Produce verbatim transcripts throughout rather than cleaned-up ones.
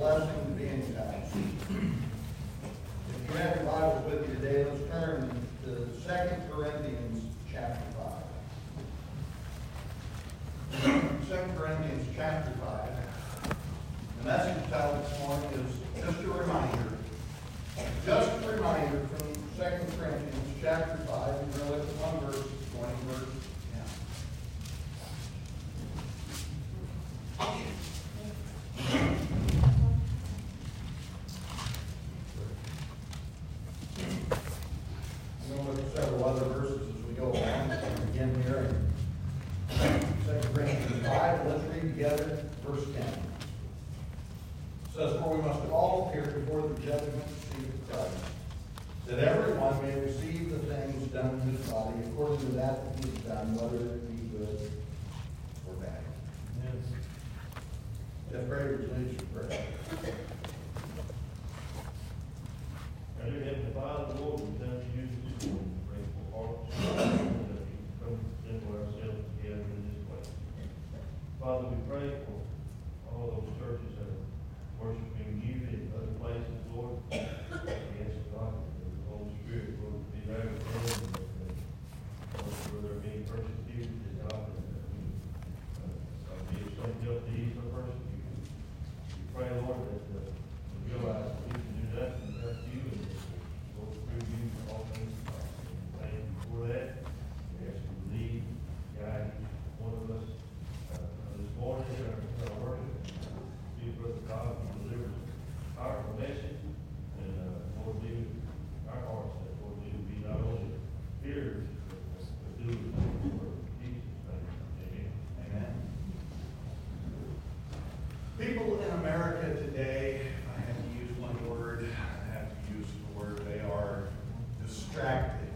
blessing to be in your house. If you have your Bibles with you today, let's turn to Second Corinthians chapter five. Second Corinthians chapter five. The message title this morning is just a reminder. Just a reminder from Second Corinthians chapter five. We're going to look at one verse, twenty verse. I'm going to look at several other verses as we go along. Again here in Second Corinthians five. Let's read together verse ten. It says, "For we must all appear before the judgment seat of Christ, that everyone may receive the things done in his body according to that that he has done, whether it be good or bad." Yes. Jeff Braver, please pray. Our dear Heavenly Father, Lord, we come to you this morning with grateful hearts that we can come assemble ourselves together in this place. Father, we pray for all those churches that are worshiping you in other places, Lord. We ask God that the Holy Spirit will be there with them, and where they're being persecuted, that God will be some help to ease the persecution. We pray, Lord, that uh, we realize that we can do nothing without you, and Lord, through you, all things are possible. Thank you for that. We ask you to lead, guide each one of us uh, this morning in our, in our worship. Be Brother God who delivers a powerful message, and uh, Lord, do our hearts that Lord, we would be not only hearers, but doers of the word. In Jesus' name, amen. Amen. People in America today, I have to use one word, I have to use the word, they are distracted.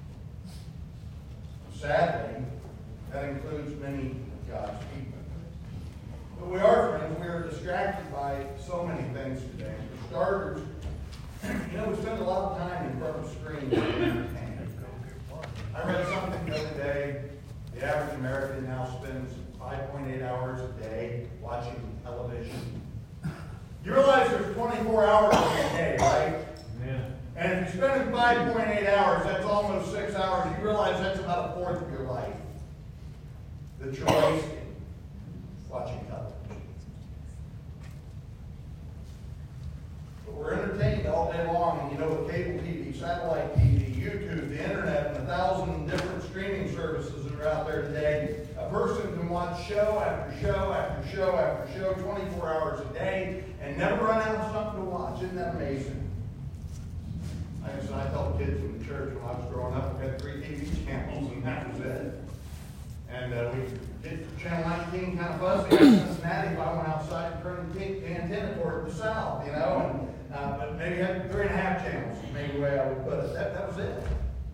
Sadly, that includes many of God's people. But we are, friends, we are distracted by so many things today. For starters, you know, we spend a lot of time in front of screens to entertain. I read something the other day. The average American now spends five point eight hours a day watching television. You realize there's twenty-four hours in a day, right? Yeah. And if you're spending five point eight hours, that's almost six hours. You realize that's about a fourth of your life that you're wasting watching television. But we're entertained all day long, and you know, with cable T V, satellite T V, YouTube, the internet, and a thousand different streaming services that are out there today, a person can watch show after show after show after show, twenty-four hours a day, and never run out of something to watch. Isn't that amazing? Like I said, I told kids in the church when I was growing up, we had three T V channels, and that was it. And uh, we did Channel nineteen kind of fuzzy in Cincinnati. If I went outside and turned the antenna toward the south, you know, and uh, but maybe had three and a half channels, maybe the way I would put it. That, that was it.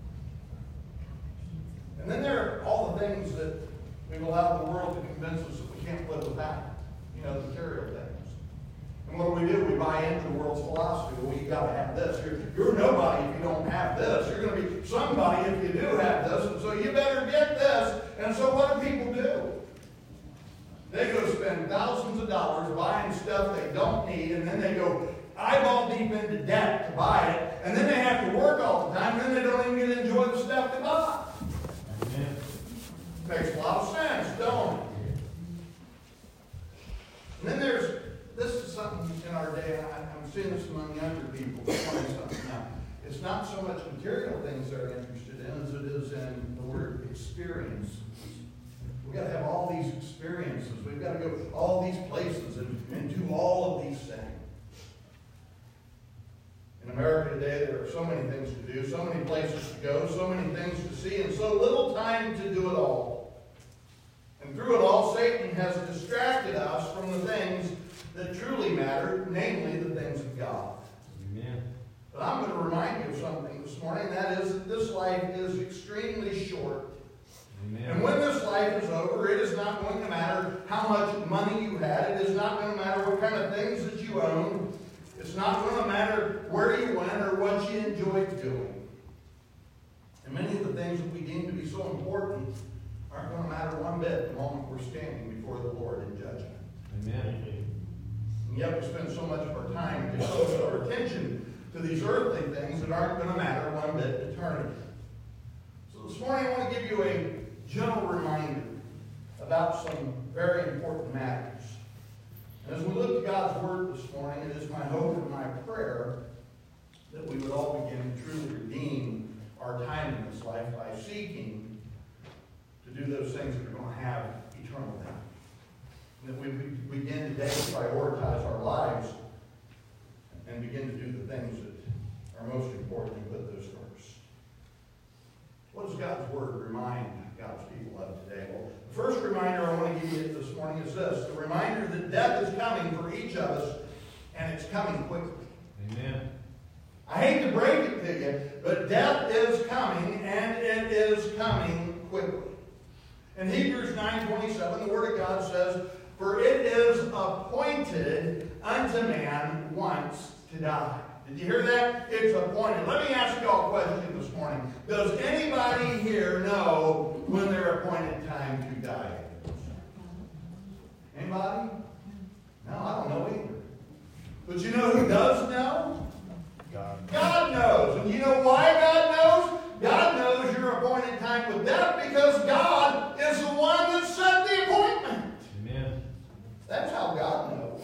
And then there are all the things that we've allowed the world to convince us that we can't live without. You know, the material things. And what do we do? We buy into the world's philosophy. Well, you got to have this. You're, you're nobody if you don't have this. You're going to be somebody if you do have this. And so you better get this. And so what do people do? They go spend thousands of dollars buying stuff they don't need, and then they go eyeball deep into debt to buy it, and then they have to work all the time, and then they don't even get to enjoy the stuff they buy. Amen. Makes a lot of sense, don't it? And then there's, this is something in our day, I, I'm seeing this among younger people, something now. It's not so much material things they're interested in as it is in the word experiences. We've got to have all these experiences. We've got to go all these places and, and do all of these things. In America today, there are so many things to do, so many places to go, so many things to see, and so little time to do it all. And through it all, Satan has distracted us from the things that truly matter, namely the things of God. Amen. But I'm going to remind you of something this morning, and that is that this life is extremely short. Amen. And when this life is over, it is not going to matter how much money you had. It is not going to matter what kind of things that you own. It's not going to matter where you went or what you enjoyed doing. And many of the things that we deem to be so important aren't going to matter one bit the moment we're standing before the Lord in judgment. Amen. And yet we spend so much of our time and so much of our attention to these earthly things that aren't going to matter one bit in eternity. So this morning I want to give you a gentle reminder about some very important matters. And as we look at God's Word this morning, it is my hope and my prayer that we would all begin to truly redeem our time in this life by seeking to do those things that are going to have eternal value. And that we begin today to prioritize our lives and begin to do the things that are most important and put those first. What does God's Word remind God's people of today? Well, the first reminder I want to give you this morning is this. The reminder that death is coming for each of us, and it's coming quickly. Amen. I hate to break it to you, but death is coming, and it is coming quickly. In Hebrews nine twenty-seven, the Word of God says, "For it is appointed unto man once to die." Did you hear that? It's appointed. Let me ask you all a question this morning. Does anybody here know when their appointed time to die is? Anybody? No, I don't know either. But you know who does know? God. God knows. And you know why God knows? God knows your appointed time with death because God is the one that set the appointment. Amen. That's how God knows.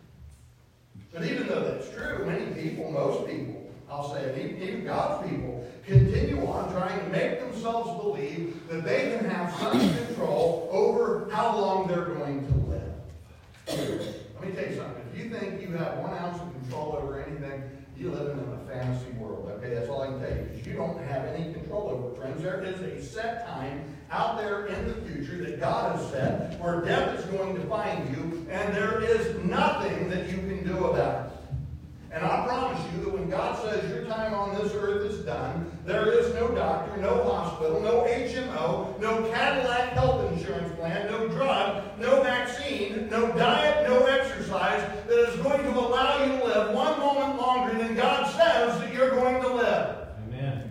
But even though that's true, many people, most people, I'll say, even, even God's people, continue on trying to make themselves believe that they can have some control over how long they're going to live. Let me tell you something. If you think you have one ounce of control over anything, you live in a fantasy world. Okay, that's all I can tell you. Because you don't have any control over it, friends. There is a set time out there in the future that God has set where death is going to find you, and there is nothing that you can do about it. And I promise you that when God says your time on this earth is done, there is no doctor, no hospital, no H M O, no Cadillac health insurance plan, no drug, no vaccine, no diet, no exercise that is going to allow you to live one moment longer than God says that you're going to live. Amen.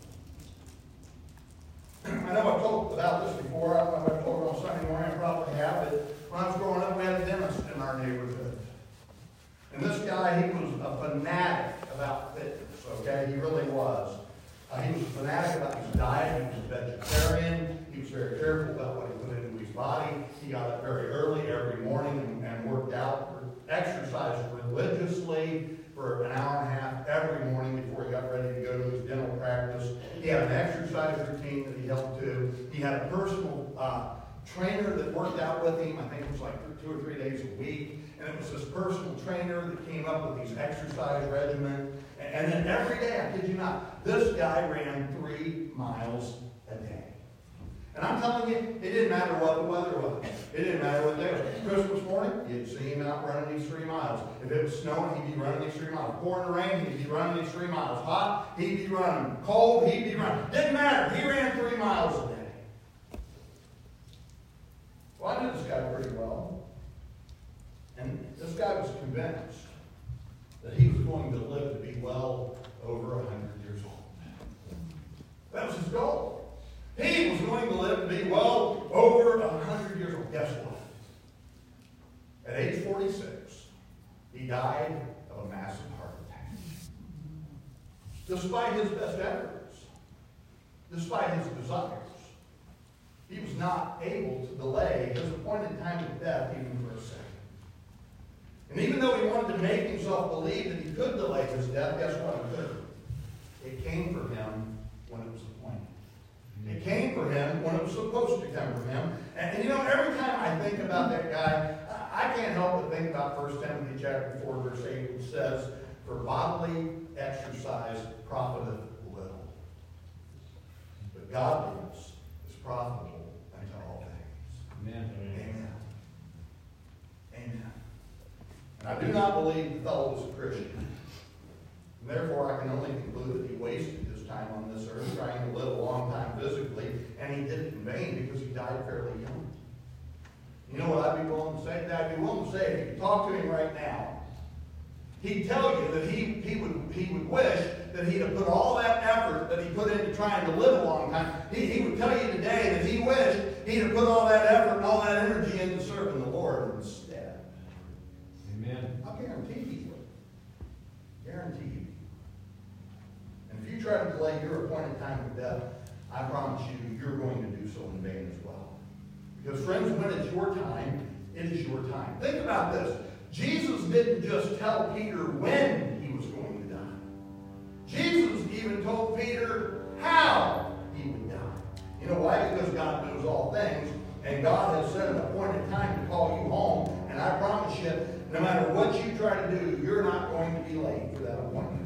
I know I've talked about this before. I don't know if I've told it on Sunday morning. I probably have. But when I was growing up, we had a dentist in our neighborhood. And this guy, he was a fanatic about fitness, okay? He really was. Uh, he was a fanatic about his diet. He was a vegetarian. He was very careful about what he put into his body. He got up very early every morning and, and worked out, exercised religiously for an hour and a half every morning before he got ready to go to his dental practice. He had an exercise routine that he held to. He had a personal uh, trainer that worked out with him. I think it was like two or three days a week. And it was this personal trainer that came up with these exercise regimen. And, and then every day, I kid you not, this guy ran three miles a day. And I'm telling you, it didn't matter what the weather was. It didn't matter what day it was. Christmas morning, you'd see him out running these three miles. If it was snowing, he'd be running these three miles. Pouring rain, he'd be running these three miles. Hot, he'd be running. Cold, he'd be running. Didn't matter. He ran three miles a day. Well, I knew this guy pretty well. And this guy was convinced that he was going to live to be well over one hundred years old. That was his goal. He was going to live to be well over one hundred years old. Guess what? At age forty-six, he died of a massive heart attack. Despite his best efforts, despite his desires, he was not able to delay his appointed time of death even for a second. And even though he wanted to make himself believe that he could delay his death, guess what? He couldn't. It came for him when it was appointed. It came for him when it was supposed to come for him. And, and you know, every time I think about that guy, I, I can't help but think about First Timothy chapter four, verse eight, which says, "For bodily exercise profiteth little, but godliness is profitable unto all things." Amen. Amen. Amen. And I do not believe the fellow was a Christian. And therefore, I can only conclude that he wasted his time on this earth trying to live a long time physically, and he did it in vain because he died fairly young. You know what I'd be willing to say? I'd be willing to say, if you talk to him right now, he'd tell you that he, he, would, he would wish that he'd have put all that effort that he put into trying to live a long time. He, he would tell you today that he wished he'd have put all that effort and all that energy into serving the Lord instead. Amen. How delay your appointed time of death, I promise you, you're going to do so in vain as well. Because friends, when it's your time, it is your time. Think about this. Jesus didn't just tell Peter when he was going to die. Jesus even told Peter how he would die. You know why? Because God knows all things, and God has set an appointed time to call you home. And I promise you, no matter what you try to do, you're not going to be late for that appointment.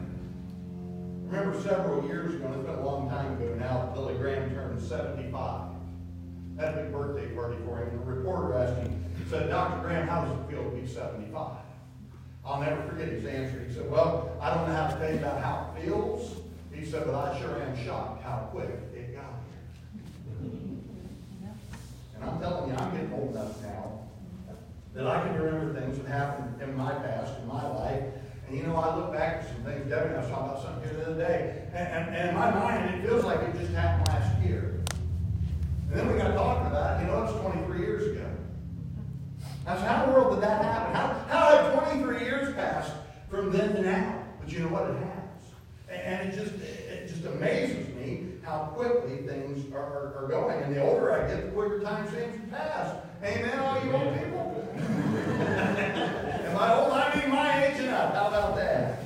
I remember several years ago, and it's been a long time ago now, Billy Graham turned seventy-five. Had a big birthday party for him. And the reporter asked him, he said, Doctor Graham, how does it feel to be seventy-five? I'll never forget his answer. He said, well, I don't know how to tell you about how it feels. He said, but I sure am shocked how quick it got here. And I'm telling you, I'm getting old enough now that I can remember things that happened in my past, in my life. And you know, I look back at some things. Debbie and I was talking about something here the other day. And, and, and in my mind, it feels like it just happened last year. And then we got talking about it. You know, it's twenty-three years ago. I said, how in the world did that happen? How, how have twenty-three years passed from then to now? But you know what? It has. And it just it just amazes me how quickly things are, are, are going. And the older I get, the quicker time seems to pass. Amen, all you old people? Am I old? I mean my age and up. How about that?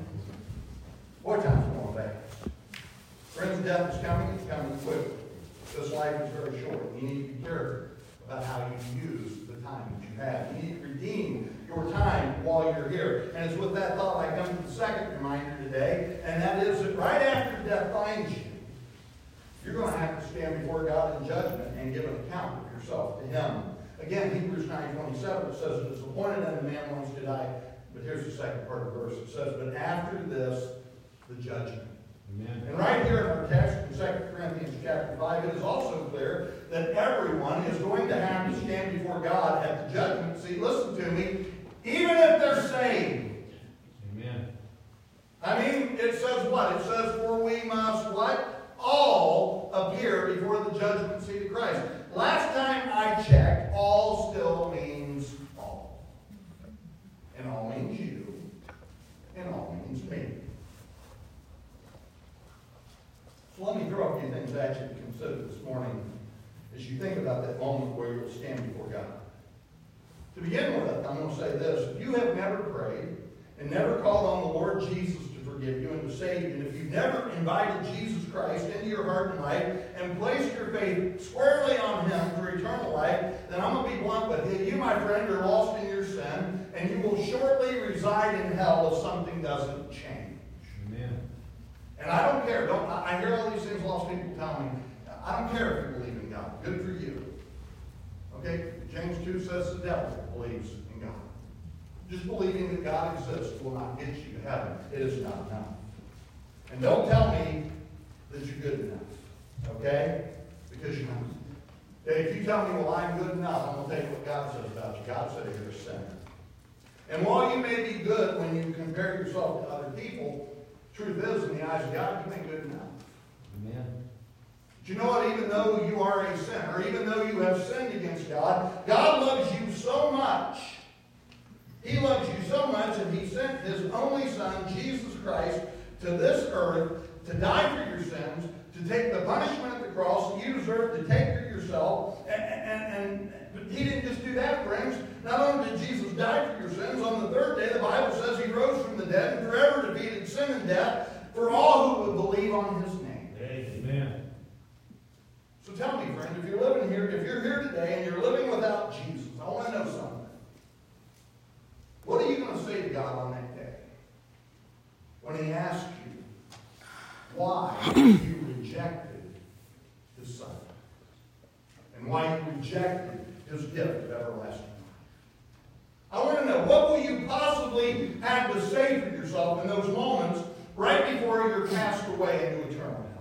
Boy, time's going fast. Friends, death is coming. It's coming quickly. This life is very short. You need to be careful about how you use the time that you have. You need to redeem your time while you're here. And it's with that thought I come to the second reminder today, and that is that right after death finds you, you're going to have to stand before God in judgment and give an account of yourself to Him. Again, Hebrews nine twenty-seven, it says, it is appointed unto man once to die. But here's the second part of the verse. It says, but after this, the judgment. Amen. And right here in our text in Second Corinthians chapter five, it is also clear that everyone is going to have to stand before God at the judgment seat. Listen to me. Even if they're saved. Amen. I mean, it says what? It says, for we must what? All appear before the judgment seat of Christ. Last time I checked, all still means all. And all means you. And all means me. So let me throw a few things at you to consider this morning as you think about that moment where you'll stand before God. To begin with, I'm going to say this. If you have never prayed and never called on the Lord Jesus to forgive you and to save you, and if you've never invited Jesus Christ into your heart and life and placed your faith squarely on Him for eternal life, then I'm going to be blunt with you. You, my friend, are lost in your sin, and you will shortly reside in hell if something doesn't change. Amen. And I don't care. Don't, I hear all these things lost people tell me. I don't care if you believe in God. Good for you. Okay? James two says the devil believes in God. Just believing that God exists will not get you to heaven. It is not enough. And don't tell me that you're good enough. Okay? Because you're not. Okay, if you tell me, well, I'm good enough, I'm going to tell you what God says about you. God said you're a sinner. And while you may be good when you compare yourself to other people, truth is, in the eyes of God, you ain't good enough. Amen. But you know what? Even though you are a sinner, even though you have sinned against God, God loves you so much. He loves you so much that He sent His only Son, Jesus Christ, to this earth to die for your sins, to take the punishment of the cross that you deserve to take for yourself. And, and, and but He didn't just do that, friends. Not only did Jesus die for your sins, on the third day, the Bible says He rose from the dead and forever defeated sin and death for all who would believe on His name. Amen. So tell me, friend, if you're living here, if you're here today and you're living without Jesus, I want to know something. What are you going to say to God on that day? When He asks you why you rejected His Son. And why you rejected His gift of everlasting life. I want to know, what will you possibly have to say for yourself in those moments right before you're cast away into eternal hell?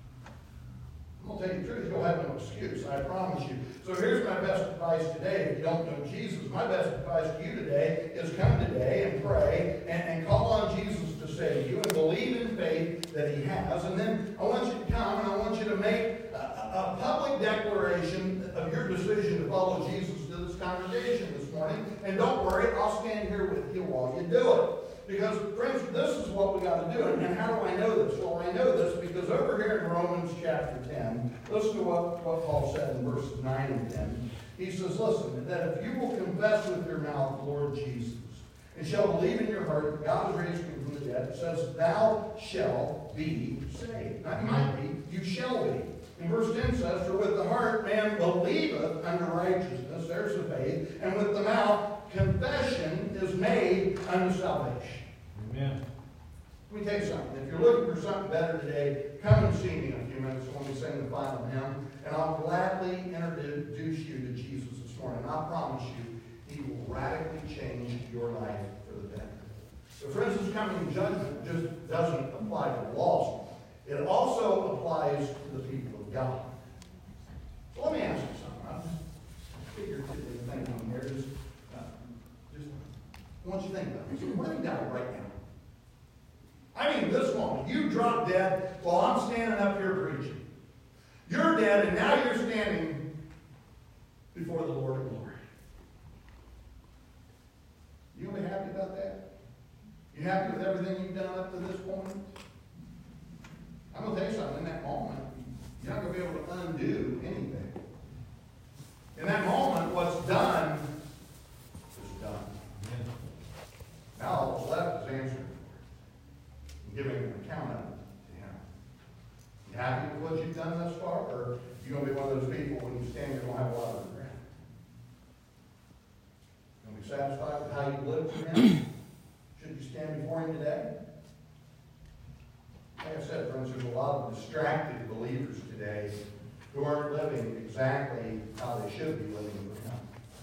I'm going to tell you the truth, you'll have no excuse, I promise you. So here's my best advice today. If you don't know Jesus, my best advice to you today is come today and pray and, and call on Jesus to save you and believe in faith that He has. And then I want you to come and I want you to make a, a public declaration of your decision to follow Jesus to this congregation this morning. And don't worry, I'll stand here with you while you do it. Because, friends, this is what we got to do. And how do I know this? Well, I know this because over here in Romans chapter ten, listen to what, what Paul said in verses nine and ten. He says, listen, that if you will confess with your mouth the Lord Jesus, and shall believe in your heart that God has raised him from the dead, it says, thou shalt be saved. Not you might be, you shall be. And verse ten says, for with the heart man believeth unto righteousness, there's the faith, and with the mouth confession is made unto salvation. Amen. Let me tell you something. If you're looking for something better today, come and see me in a few minutes when we sing the final hymn, and I'll gladly introduce you to Jesus this morning. I promise you, he will radically change your life for the better. So, friends, this coming judgment just doesn't apply to the lost. It also applies to the people of God. So let me ask you something. I'm just figuratively thinking here. Just, uh, just I want you to think about it. So what if you die right now? I mean, this moment, you drop dead while I'm standing up here preaching. You're dead, and now you're standing before the Lord of glory. You gonna be happy about that? You happy with everything you've done up to this point? I'm going to tell you something. In that moment, you're not going to be able to undo anything. In that moment, what's done is done. Yeah. Now all that's left is answering and giving an account of it to him. You happy with what you've done thus far? Or you going to be one of those people when you stand here and have a lot of regret? You going to be satisfied with how you lived for him? Should you stand before him today? Like I said, friends, there's a lot of distracted believers today who aren't living exactly how they should be living for him.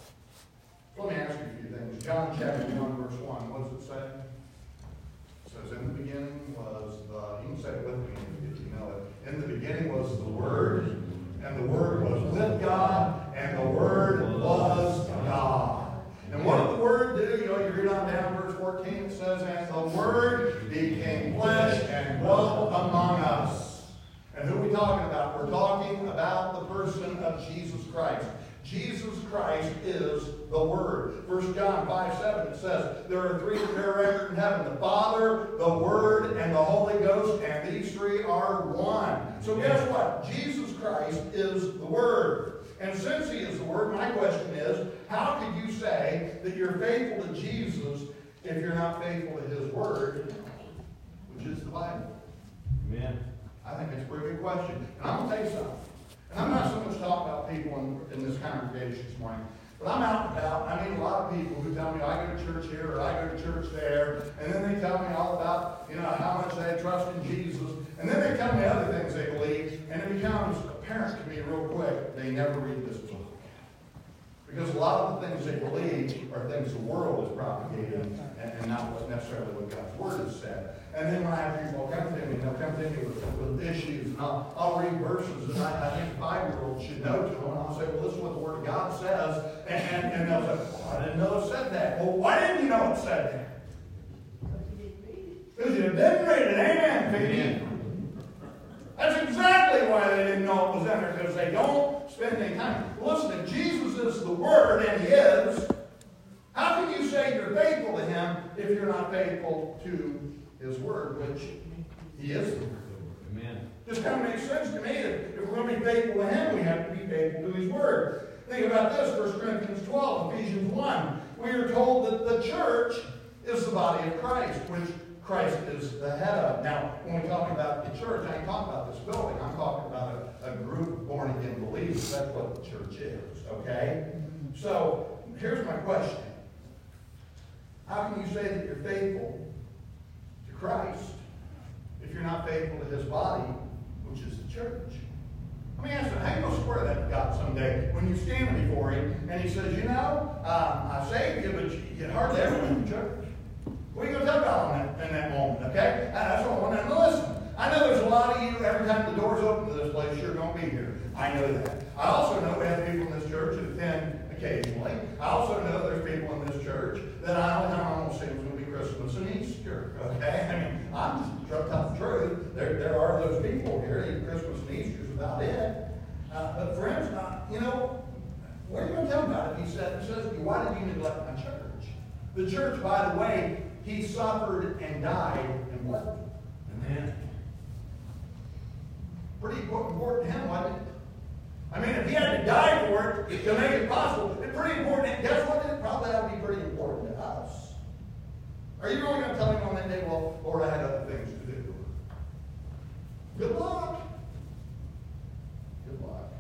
So let me ask you a few things. John chapter one, verse one, what does it say? It says, in the beginning was the, you can say it with me if you know it. In the beginning was the Word, and the Word was with God, and the Word was God. And what did the Word do? You know, you read on down verse fourteen, it says, and the Word became flesh and dwelt among us. And who are we talking about? We're talking about the person of Jesus Christ. Jesus Christ is the Word. First John five seven, it says, there are three that bear record in heaven, the Father, the Word, and the Holy Ghost, and these three are one. So guess what? Jesus Christ is the Word. And since he is the Word, my question is, how could you say that you're faithful to Jesus if you're not faithful to his Word, which is the Bible? Amen. I think that's a pretty good question. And I'm going to tell you something. And I'm not so much talking about people in, in this congregation this morning, but I'm out and about. I mean, a lot of people who tell me, I go to church here or I go to church there, and then they tell me all about, you know, how much they trust in Jesus, and then they tell me other things they believe, and it becomes apparent to me real quick they never read this book. Because a lot of the things they believe are things the world is propagating and, and not what necessarily what God's Word has said. And then when I have people come to me, and they'll come to me with, with issues, and I'll, I'll read verses that I, I think a five-year-old should know to them, and I'll say, well, this is what the Word of God says. And, and, and they'll say, well, I didn't know it said that. Well, why didn't you know it said that? Because you didn't read it. Amen, Pete. That's exactly why they didn't know it was in there, because they don't spend any time. Listen, if Jesus is the Word, and he is, how can you say you're faithful to him if you're not faithful to his Word, which he is the Word? Amen. Just kind of makes sense to me that if we're going to be faithful to him, we have to be faithful to his Word. Think about this, First Corinthians twelve, Ephesians one. We are told that the church is the body of Christ, which Christ is the head of. Now, when we talk about the church, I ain't talking about this building. I'm talking about a, a group of born-again believers. That's what the church is, okay? So, here's my question. How can you say that you're faithful to Christ if you're not faithful to his body, which is the church? Let me ask you, how are you going to square that with God someday when you stand before him and he says, you know, um, I saved you, but you, you hardly ever went to church? What are you going to tell God in that, in that moment, okay? That's what I want to listen. I know there's a lot of you, every time the door's open to this place, you're going to be here. I know that. I also know we have people in this church that attend occasionally. I also know there's people in this church that I only time I'm going to see is going to be Christmas and Easter, okay? I mean, I'm just trying to tell the truth. There, there are those people here, even Christmas and Easter is about it. Uh, but friends, uh, you know, what are you going to tell God if he said, says to you, why did you neglect my church? The church, by the way, he suffered and died and bled. Amen. Pretty important to him, wasn't it? I mean, if he had to die for it to make it possible, it's pretty important. Guess what? It probably ought to be pretty important to us. Are you really going to tell him on that day, well, Lord, I had other things to do? Good luck. Good luck.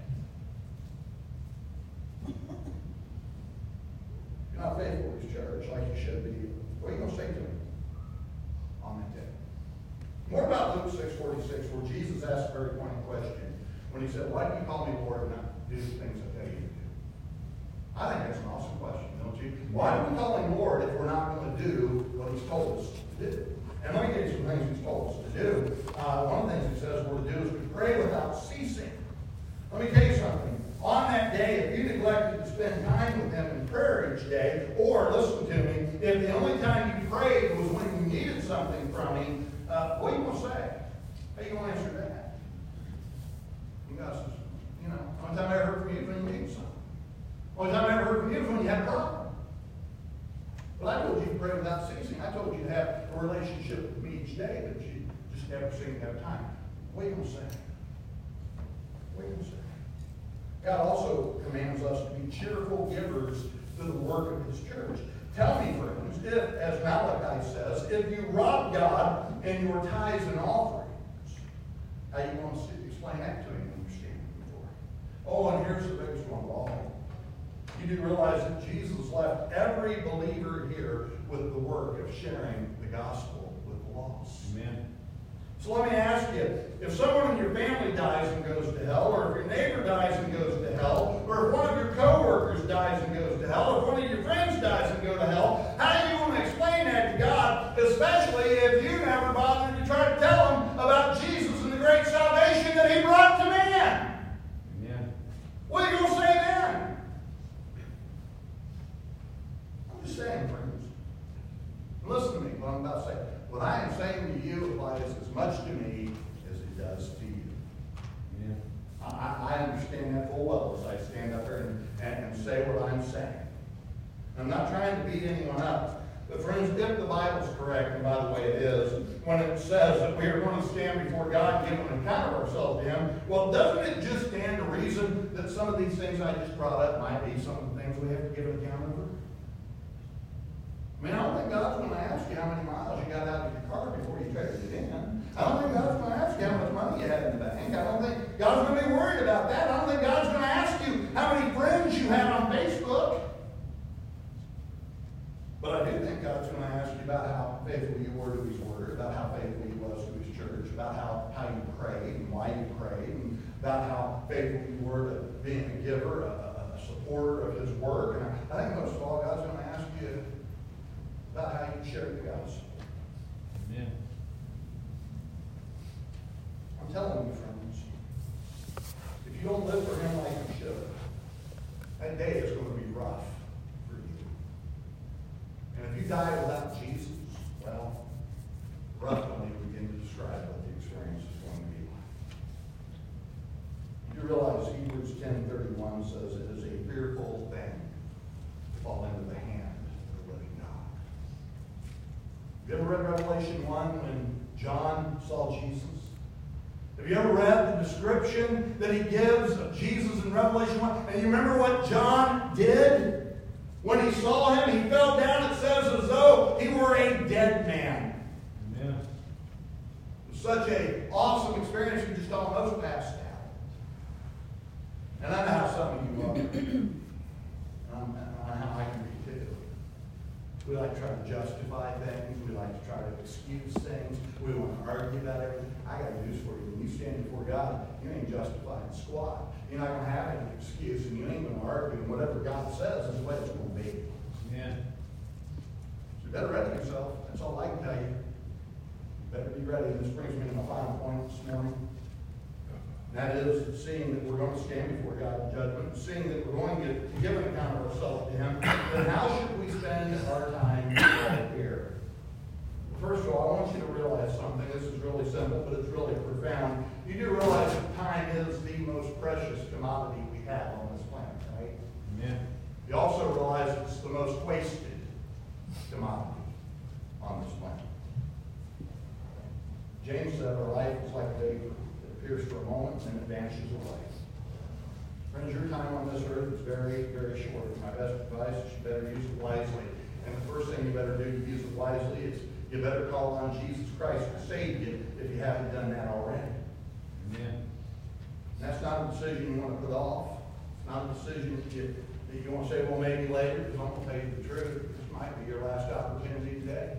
You're not faithful to his church like you should be. What are you going to say to him on that day? More about Luke six forty-six, where Jesus asked a very pointed question when he said, why do you call me Lord and not do the things I tell you to do? I think that's an awesome question, don't you? Why do we call him Lord if we're not going to do what he's told us to do? And let me give you some things he's told us to do. Uh, one of the things he says we're to do is to pray without ceasing. Let me tell you something. On that day, if you neglected to spend time with him in prayer each day, or, listen to me, if the only time you prayed was when you needed something from him, uh, what are you going to say? How are you going to answer that? And God says, you know, the only time I ever heard from you is when you needed something. The only time I ever heard from you is when you had a problem. But I told you to pray without ceasing. I told you to have a relationship with me each day, but you just never seem to have time. What are you going to say? What are you going to say? God also commands us to be cheerful givers to the work of his church. Tell me, friends, if, as Malachi says, if you rob God in your tithes and offerings, how you going to explain that to him when you're standing before him? Oh, and here's the biggest one of all. You do realize that Jesus left every believer here with the work of sharing the gospel with the lost. Amen. So let me ask you, if someone in your family dies and goes to hell, or if your neighbor dies and goes to hell, or if one of your co-workers dies and goes to hell, or if one of your friends dies and goes to hell, how are you going to explain that to God, especially if you never bothered to try to tell him about Jesus and the great salvation that he brought to man? Amen. What are you going to say then? I'm just saying, friends. Listen to me, what I'm about to say. What I am saying to you applies as much to me as it does to you. Yeah. I, I understand that full well as I stand up here and, and, and say what I'm saying. I'm not trying to beat anyone up. But friends, if the Bible's correct, and by the way it is, when it says that we are going to stand before God and give an account of ourselves to him, well, doesn't it just stand to reason that some of these things I just brought up might be some of the things we have to give an account of? I mean, I don't think God's going to ask you how many miles you got out of your car before you traded it in. I don't think God's going to ask you how much money you had in the bank. I don't think God's going to be worried about that. I don't think God's going to ask you how many friends you have on Facebook. But I do think God's going to ask you about how faithful you were to his word, about how faithful you was to his church, about how, how you prayed and why you prayed, and about how faithful you were to being a giver, a, a supporter of his work. And I, I think most of all, God's going to ask you about how you share the gospel. Amen. I'm telling you, friends, if you don't live for him like you should, that day is going to be rough for you. And if you die without Jesus, well, rough don't even begin to describe what the experience is going to be like. You realize Hebrews ten thirty-one says it is a fearful thing to fall into the hand of the living God. Have you ever read Revelation one when John saw Jesus? Have you ever read the description that he gives of Jesus in Revelation one? And you remember what John did? When he saw him, he fell down, it says, as though he were a dead man. Amen. It was such an awesome experience, he just almost passed out. And I know how some of you are. Um, I know how I can be too. We like to try to justify things. We like to try to excuse things. We want to argue about everything. I got news for you. When you stand before God, you ain't justifying squat. You're not going to have any excuse, and you ain't going to argue. And whatever God says is the way it's going to be. Amen. So you better ready yourself. That's all I can tell you. You better be ready. And this brings me to my final point this morning. And that is seeing that we're going to stand before God in judgment, seeing that we're going to give an account of ourselves to him, then how should we spend our time right here? First of all, I want you to realize something. This is really simple, but it's really profound. You do realize that time is the most precious commodity we have on this planet, right? Amen. You also realize it's the most wasted James said our life is like vapor. It appears for a moment and it vanishes away. Friends, your time on this earth is very, very short. My best advice is you better use it wisely. And the first thing you better do to use it wisely is you better call on Jesus Christ to save you if you haven't done that already. Amen. And that's not a decision you want to put off. It's not a decision that you, that you want to say, well, maybe later, because I'm going to tell you the truth. This might be your last opportunity today.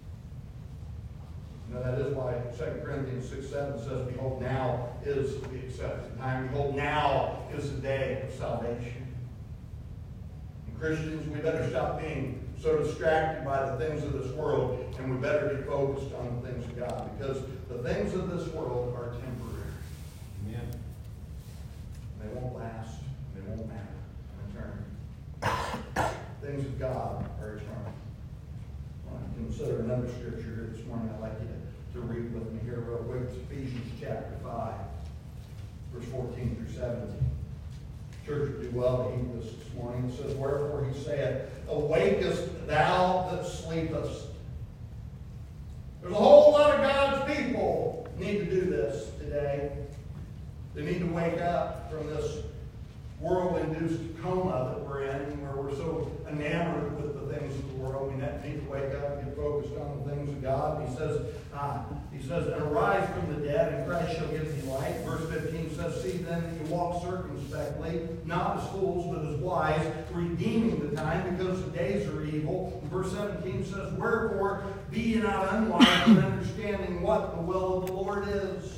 You know, that is why Second Corinthians six seven says, behold, now is the accepted time. Behold, now is the day of salvation. And Christians, we better stop being so distracted by the things of this world, and we better be focused on the things of God, because the things of this world are temporary. Amen. They won't last. They won't matter in eternity. Things of God are eternal. I want to consider another scripture here this morning I'd like you to, to read with me here real quick. It's Ephesians chapter five, verse fourteen through seventeen. Church would do well to heed this this morning. It says, wherefore he saith, awakest thou that sleepest. There's a whole lot of God's people need to do this today. They need to wake up from this world-induced coma that we're in, where we're so enamored with the things of the world. We need to wake up and get focused on the things of God. He says, uh, he says, and arise from the dead, and Christ shall give thee light. Verse fifteen says, see then that you walk circumspectly, not as fools, but as wise, redeeming the time, because the days are evil. And verse seventeen says, wherefore be ye not unwise in understanding what the will of the Lord is.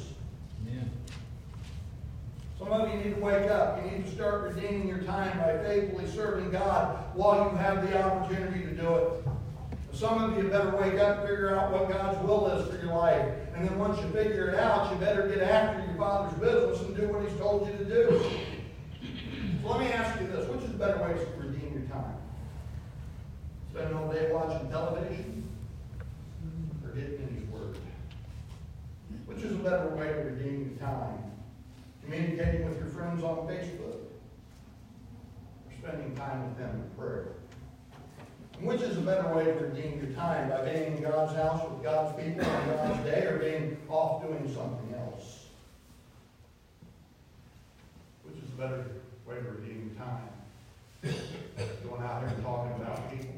Some of you need to wake up. You need to start redeeming your time by faithfully serving God while you have the opportunity to do it. Some of you better wake up and figure out what God's will is for your life. And then once you figure it out, you better get after your Father's business and do what He's told you to do. So let me ask you this. Which is a better way to redeem your time? Spending all day watching television or getting in His Word? Which is a better way to redeem your time? Communicating with your friends on Facebook, or spending time with them in prayer? And which is a better way to redeem your time? By being in God's house with God's people on God's day, or being off doing something else? Which is a better way to redeem your time? Going out here and talking about people,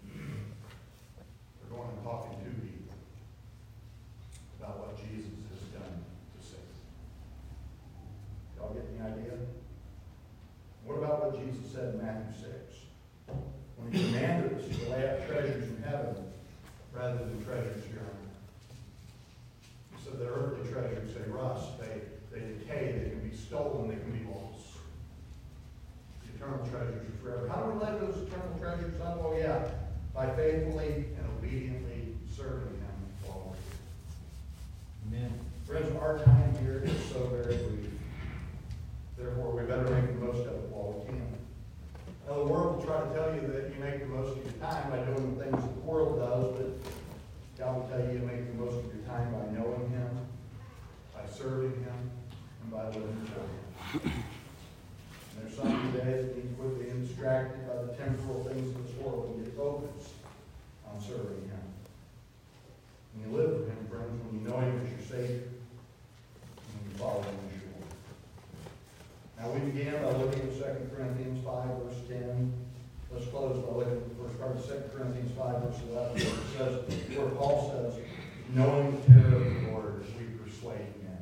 or going and talking to people about what Jesus has done to save? Y'all get the idea? What about what Jesus said in Matthew six? When He commanded us to lay up treasures in heaven rather than treasures here on earth. He said that earthly treasures, they rust, they, they decay, they can be stolen, they can be lost. The eternal treasures are forever. How do we lay those eternal treasures up? Oh yeah, by faithfully and obediently serving Him while we're here. Amen. Friends, our time here is so very brief. Therefore, we better make the most of it while we can. Now, the world will try to tell you that you make the most of your time by doing the things that the world does, but God will tell you you make the most of your time by knowing Him, by serving Him, and by living for Him. And there's some today that need to quit being distracted by the temporal things of this world and get focused on serving Him. When you live for Him, friends, when you know Him as your Savior, and you follow Him as your Lord. Now, we began by looking at Second Corinthians five, verse ten. Let's close by looking at the first part of Second Corinthians five, verse eleven. Where it says, where Paul says, knowing the terror of the Lord as we persuade men.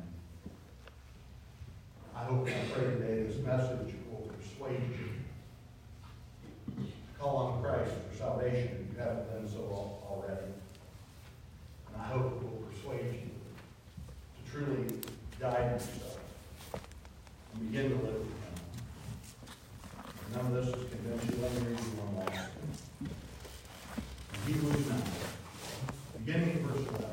I hope and I pray today this message will persuade you. Call on Christ for salvation if you haven't done so already. And I hope it will persuade you to truly die to yourself and begin to live for Him. If none of this is convinced you, let me read you one last thing. In Hebrews nine, beginning in verse eleven.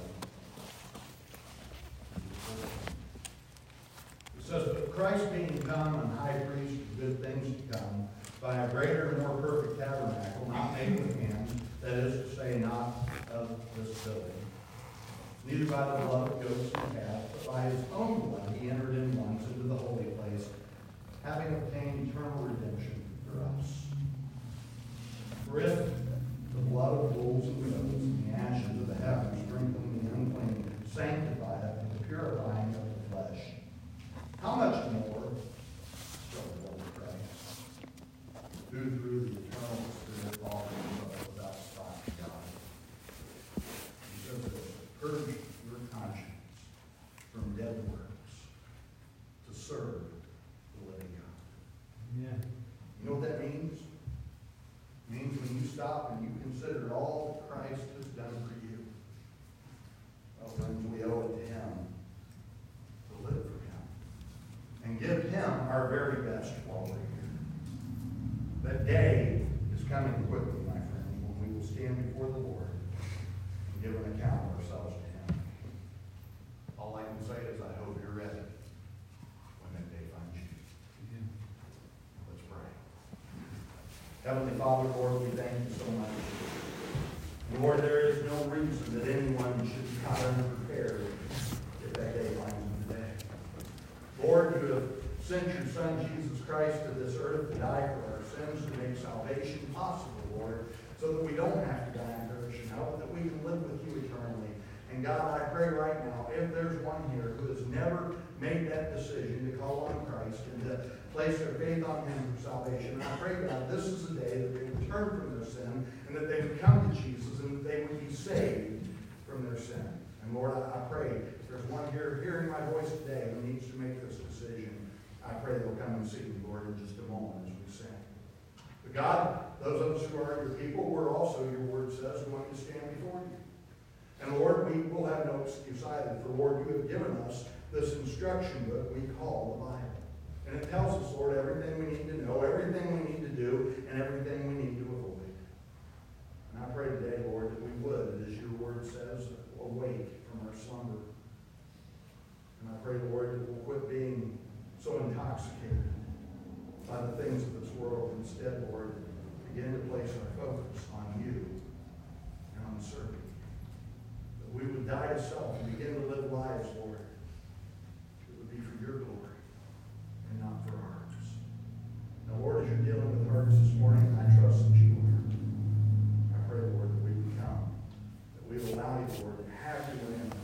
It says, but Christ being come and high priest of good things to come, by a greater and more perfect tabernacle, not made with hands, that is to say, not of this building, neither by the blood of goats and calves, but by His own blood he entered in once into the holy place, having obtained eternal redemption for us. For if the blood of bulls and goats and the ashes of the heifer sprinkling the unclean sanctify purge your conscience from dead works to serve the living God. Yeah. You know what that means? It means when you stop and you consider all that Christ has done for you, well, friends, we owe it to Him to live for Him and give Him our very best while we're here. That day is coming quickly, my friends, when we will stand before the Lord and give an account of ourselves to Him. All I can say is I hope you're ready when that day finds you. Yeah. Let's pray. Heavenly Father, Lord, we thank you so much. Lord, there is no reason that anyone should be caught unprepared if that day finds them today. Lord, you have sent your Son, Jesus Christ, to this earth to die for our sins, to make salvation possible, Lord, so that we don't have to die and perish in hell, but that we can live with you eternally. And God, I pray right now, if there's one here who has never made that decision to call on Christ and to place their faith on Him for salvation, I pray, God, this is the day that they would turn from their sin and that they would come to Jesus and that they would be saved from their sin. And Lord, I, I pray, if there's one here hearing my voice today who needs to make this decision, I pray they'll come and see you, Lord, in just a moment as we sing. But God, those of us who are your people, we're also, your word says, going to stand before you. And Lord, we will have no excuse either, for Lord, you have given us this instruction book we call the Bible. And it tells us, Lord, everything we need to know, everything we need to do, and everything we need to avoid. And I pray today, Lord, that we would, as your word says, awake from our slumber. And I pray, Lord, that we'll quit being so intoxicated by the things of this world. Instead, Lord, begin to place our focus on you and on serving you. That we would die to self and begin to live lives, Lord, that would be for your glory and not for ours. Now, Lord, as you're dealing with hearts this morning, I trust that you are. I pray, Lord, that we would come, that we will allow you, Lord, to have your way in